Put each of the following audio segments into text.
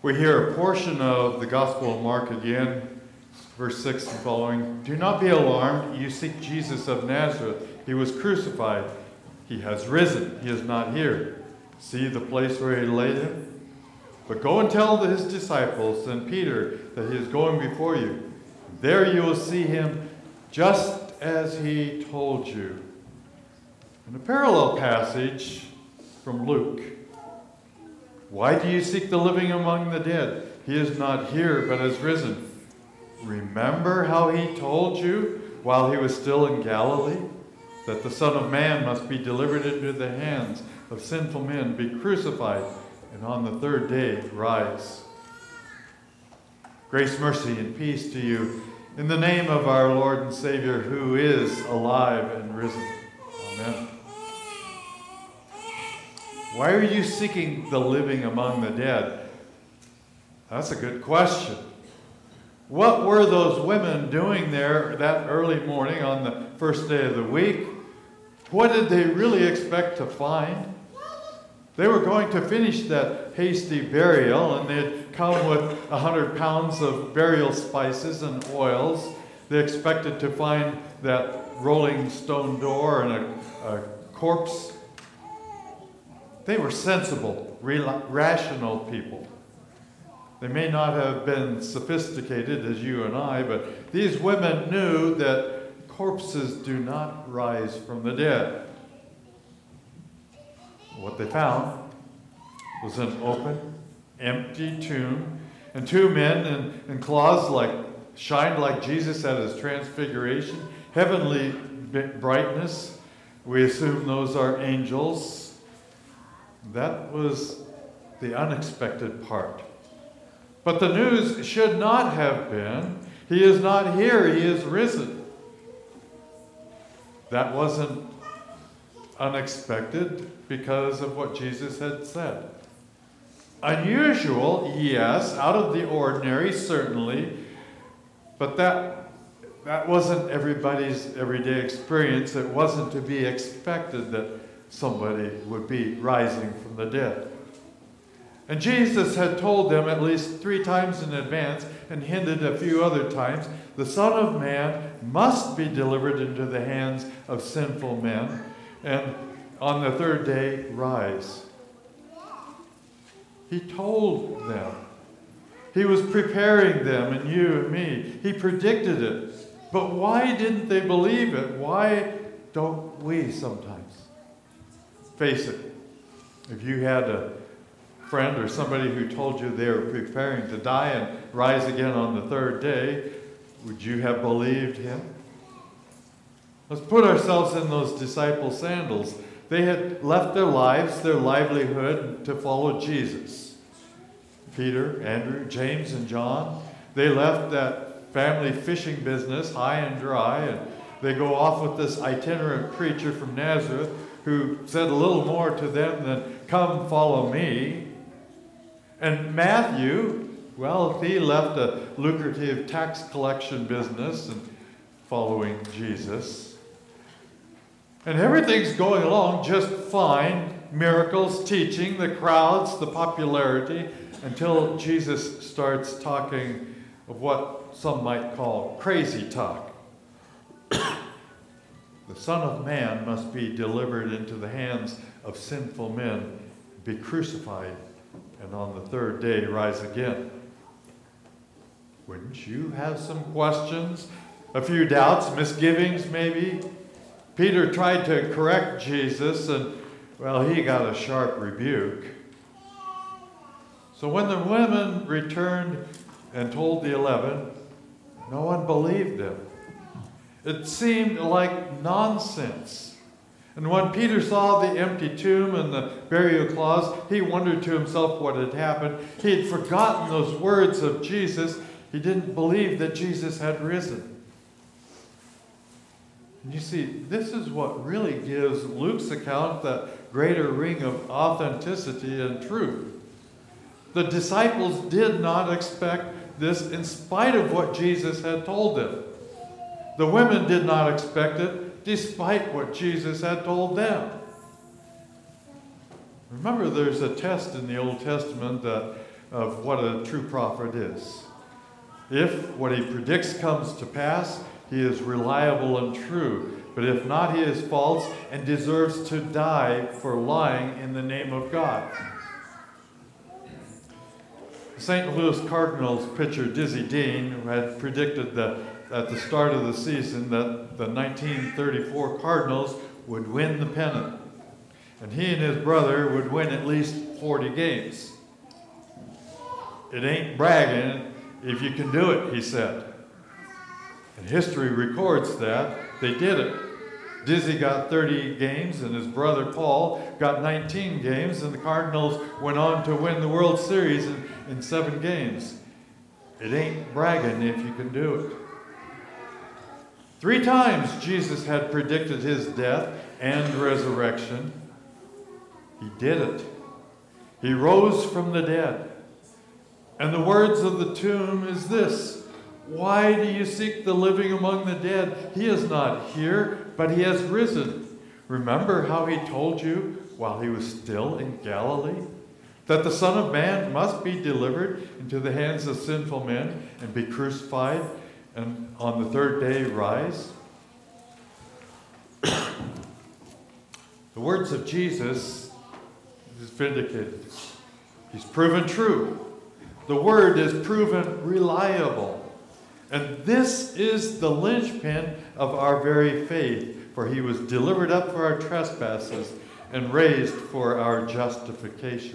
We hear a portion of the Gospel of Mark again, verse 6 and following. Do not be alarmed. You seek Jesus of Nazareth. He was crucified. He has risen. He is not here. See the place where he laid him? But go and tell his disciples and Peter that he is going before you. There you will see him just as he told you. In a parallel passage from Luke, why do you seek the living among the dead? He is not here, but has risen. Remember how he told you while he was still in Galilee, that the Son of Man must be delivered into the hands of sinful men, be crucified, and on the third day rise. Grace, mercy, and peace to you in the name of our Lord and Savior, who is alive and risen. Amen. Why are you seeking the living among the dead? That's a good question. What were those women doing there that early morning on the first day of the week? What did they really expect to find? They were going to finish that hasty burial, and they'd come with 100 pounds of burial spices and oils. They expected to find that rolling stone door and a corpse. They were sensible, rational people. They may not have been sophisticated as you and I, but these women knew that corpses do not rise from the dead. What they found was an open, empty tomb, and two men in cloths shined like Jesus at his transfiguration, heavenly brightness. We assume those are angels. That was the unexpected part. But the news should not have been, he is not here, he is risen. That wasn't unexpected because of what Jesus had said. Unusual, yes, out of the ordinary, certainly, but that wasn't everybody's everyday experience. It wasn't to be expected that somebody would be rising from the dead. And Jesus had told them at least 3 times in advance, and hinted a few other times, the Son of Man must be delivered into the hands of sinful men, and on the third day rise. He told them. He was preparing them and you and me. He predicted it. But why didn't they believe it? Why don't we sometimes? Face it, if you had a friend or somebody who told you they were preparing to die and rise again on the third day, would you have believed him? Let's put ourselves in those disciples' sandals. They had left their lives, their livelihood, to follow Jesus. Peter, Andrew, James, and John, they left that family fishing business high and dry, and they go off with this itinerant preacher from Nazareth who said a little more to them than, come follow me. And Matthew, well, he left a lucrative tax collection business and following Jesus. And everything's going along just fine. Miracles, teaching, the crowds, the popularity, until Jesus starts talking of what some might call crazy talk. The Son of Man must be delivered into the hands of sinful men, be crucified, and on the third day rise again. Wouldn't you have some questions? A few doubts, misgivings maybe? Peter tried to correct Jesus, and, well, he got a sharp rebuke. So when the women returned and told the 11, no one believed them. It seemed like nonsense. And when Peter saw the empty tomb and the burial cloths, he wondered to himself what had happened. He had forgotten those words of Jesus. He didn't believe that Jesus had risen. And you see, this is what really gives Luke's account that greater ring of authenticity and truth. The disciples did not expect this in spite of what Jesus had told them. The women did not expect it despite what Jesus had told them. Remember, there's a test in the Old Testament that of what a true prophet is. If what he predicts comes to pass, he is reliable and true. But if not, he is false and deserves to die for lying in the name of God. St. Louis Cardinals pitcher Dizzy Dean had predicted that at the start of the season that the 1934 Cardinals would win the pennant. And he and his brother would win at least 40 games. It ain't bragging if you can do it, he said. And history records that they did it. Dizzy got 30 games, and his brother Paul got 19 games, and the Cardinals went on to win the World Series in 7 games. It ain't bragging if you can do it. 3 times Jesus had predicted his death and resurrection. He did it. He rose from the dead. And the words of the tomb is this: "Why do you seek the living among the dead? He is not here, but he has risen. Remember how he told you while he was still in Galilee, that the Son of Man must be delivered into the hands of sinful men and be crucified, and on the 3rd day rise?" The words of Jesus is vindicated. He's proven true. The word is proven reliable. And this is the linchpin of our very faith, for he was delivered up for our trespasses and raised for our justification.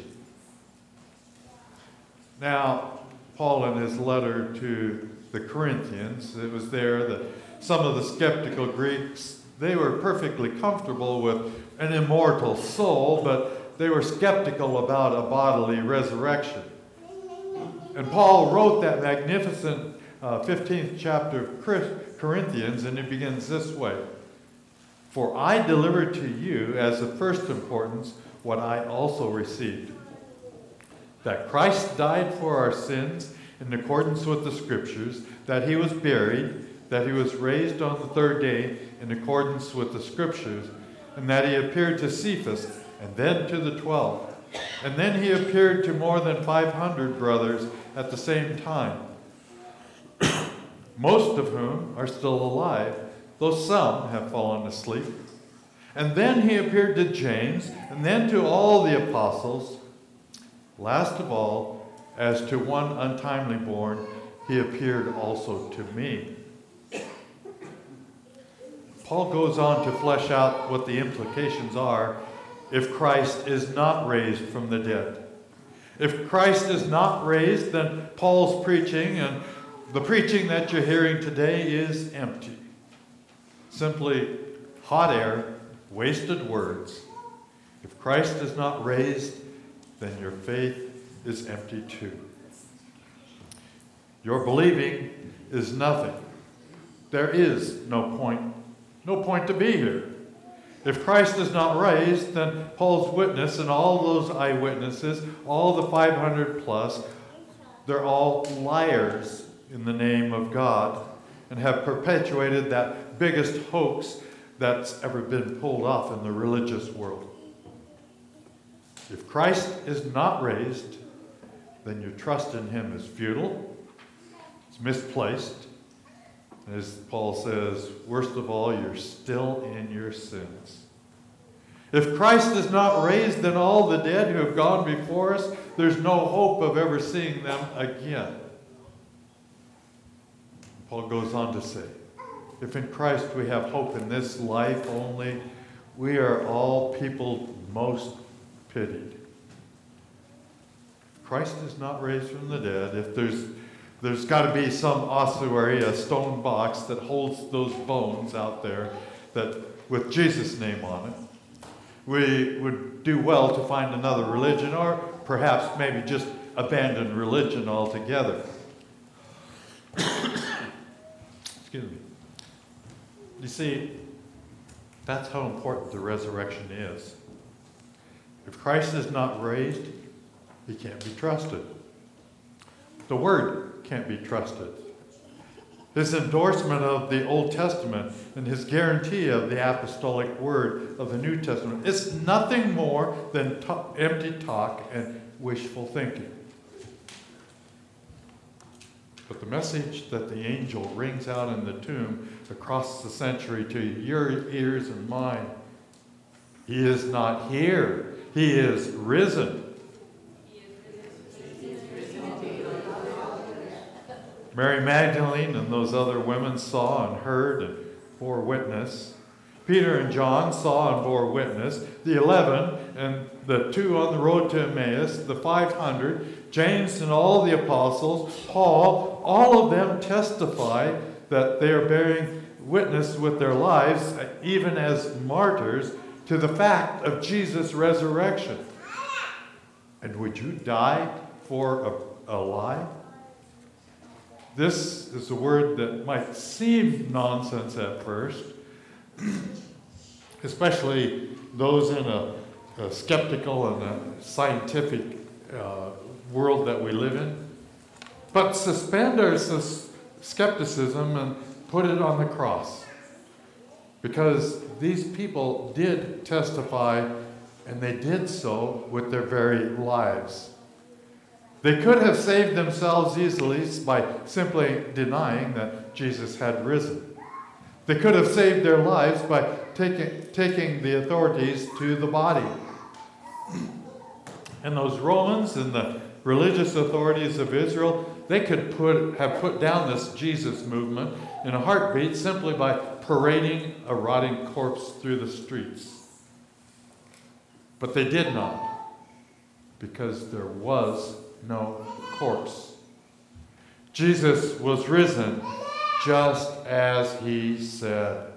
Now, Paul, in his letter to the Corinthians, it was there that some of the skeptical Greeks, they were perfectly comfortable with an immortal soul, but they were skeptical about a bodily resurrection. And Paul wrote that magnificent 15th chapter of Corinthians, and it begins this way: "For I delivered to you as of first importance what I also received, that Christ died for our sins in accordance with the Scriptures, that he was buried, that he was raised on the 3rd day in accordance with the Scriptures, and that he appeared to Cephas and then to the 12. And then he appeared to more than 500 brothers at the same time, most of whom are still alive, though some have fallen asleep. And then he appeared to James, and then to all the apostles. Last of all, as to one untimely born, he appeared also to me." Paul goes on to flesh out what the implications are if Christ is not raised from the dead. If Christ is not raised, then Paul's preaching and the preaching that you're hearing today is empty. Simply hot air, wasted words. If Christ is not raised, then your faith is empty too. Your believing is nothing. There is no point to be here. If Christ is not raised, then Paul's witness and all those eyewitnesses, all the 500 plus, they're all liars in the name of God and have perpetuated that biggest hoax that's ever been pulled off in the religious world. If Christ is not raised, then your trust in him is futile, it's misplaced. As Paul says, worst of all, you're still in your sins. If Christ is not raised, then all the dead who have gone before us, there's no hope of ever seeing them again. Paul goes on to say, if in Christ we have hope in this life only, we are all people most pitied. If Christ is not raised from the dead, if there's got to be some ossuary, a stone box that holds those bones out there that with Jesus' name on it, we would do well to find another religion, or perhaps maybe just abandon religion altogether. Excuse me. You see, that's how important the resurrection is. If Christ is not raised, he can't be trusted. The Word can't be trusted. His endorsement of the Old Testament and his guarantee of the apostolic word of the New Testament is nothing more than empty talk and wishful thinking. But the message that the angel rings out in the tomb across the century to your ears and mine, he is not here. He is risen. Mary Magdalene and those other women saw and heard and bore witness. Peter and John saw and bore witness. The 11 and the 2 on the road to Emmaus, the 500, James and all the apostles, Paul, all of them testify that they are bearing witness with their lives, even as martyrs, to the fact of Jesus' resurrection. And would you die for a lie? This is a word that might seem nonsense at first, especially those in a skeptical and a scientific world that we live in. But suspend our skepticism and put it on the cross. Because these people did testify, and they did so with their very lives. They could have saved themselves easily by simply denying that Jesus had risen. They could have saved their lives by taking the authorities to the body. And those Romans and the religious authorities of Israel, they could have put down this Jesus movement in a heartbeat simply by parading a rotting corpse through the streets. But they did not, because there was no corpse. Jesus was risen just as he said.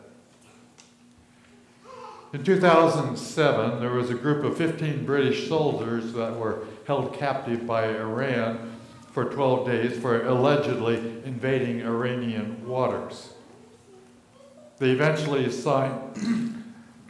In 2007, there was a group of 15 British soldiers that were held captive by Iran for 12 days for allegedly invading Iranian waters. They eventually signed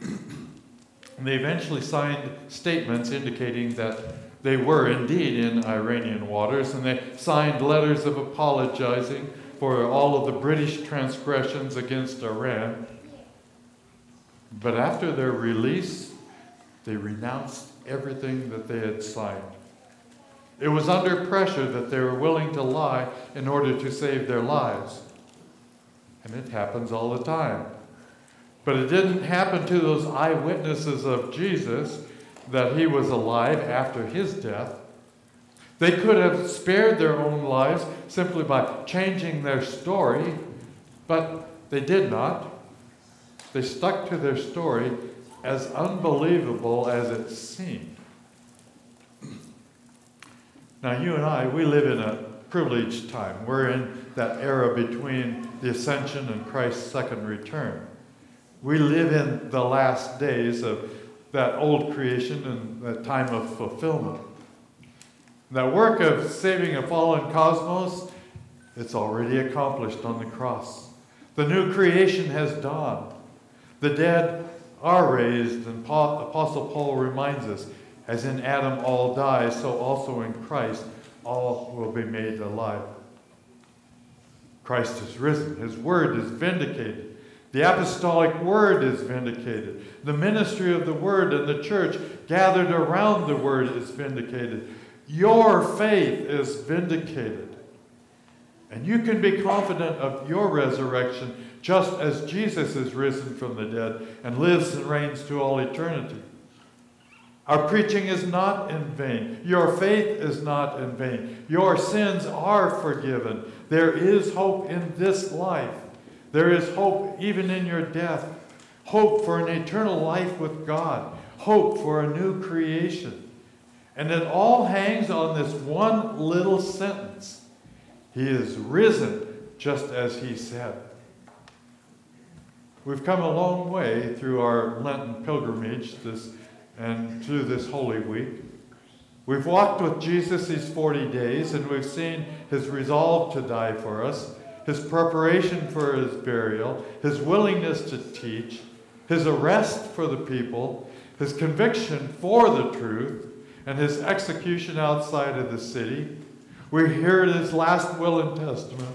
statements indicating that they were indeed in Iranian waters, and they signed letters of apologizing for all of the British transgressions against Iran. But after their release, they renounced everything that they had signed. It was under pressure that they were willing to lie in order to save their lives. And it happens all the time. But it didn't happen to those eyewitnesses of Jesus that he was alive after his death. They could have spared their own lives simply by changing their story, but they did not. They stuck to their story, as unbelievable as it seemed. Now, you and I, we live in a privileged time. We're in that era between the ascension and Christ's second return. We live in the last days of that old creation and that time of fulfillment. That work of saving a fallen cosmos, it's already accomplished on the cross. The new creation has dawned. The dead are raised, and Apostle Paul reminds us, as in Adam all die, so also in Christ all will be made alive. Christ is risen. His word is vindicated. The apostolic word is vindicated. The ministry of the word and the church gathered around the word is vindicated. Your faith is vindicated. And you can be confident of your resurrection just as Jesus is risen from the dead and lives and reigns to all eternity. Our preaching is not in vain. Your faith is not in vain. Your sins are forgiven. There is hope in this life. There is hope even in your death. Hope for an eternal life with God. Hope for a new creation. And it all hangs on this one little sentence. He is risen just as he said. We've come a long way through our Lenten pilgrimage and through this Holy Week. We've walked with Jesus these 40 days, and we've seen his resolve to die for us, his preparation for his burial, his willingness to teach, his arrest for the people, his conviction for the truth, and his execution outside of the city. We heard his last will and testament,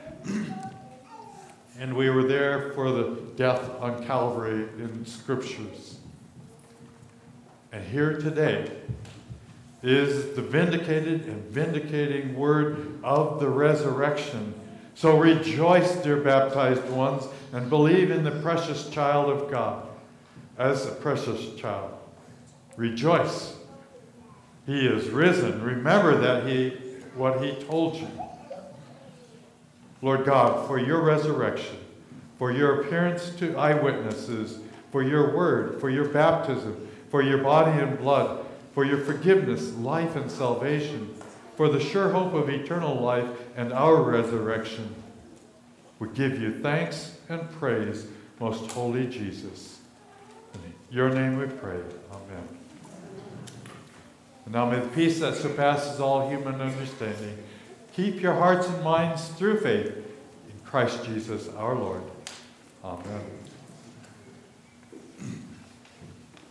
and we were there for the death on Calvary in Scriptures. And here today is the vindicated and vindicating word of the resurrection. So rejoice, dear baptized ones, and believe in the precious child of God as a precious child. Rejoice. He is risen. Remember what he told you. Lord God, for your resurrection, for your appearance to eyewitnesses, for your word, for your baptism, for your body and blood, for your forgiveness, life, and salvation, for the sure hope of eternal life and our resurrection, we give you thanks and praise, most holy Jesus. In your name we pray. Amen. And now may the peace that surpasses all human understanding keep your hearts and minds through faith in Christ Jesus our Lord. Amen.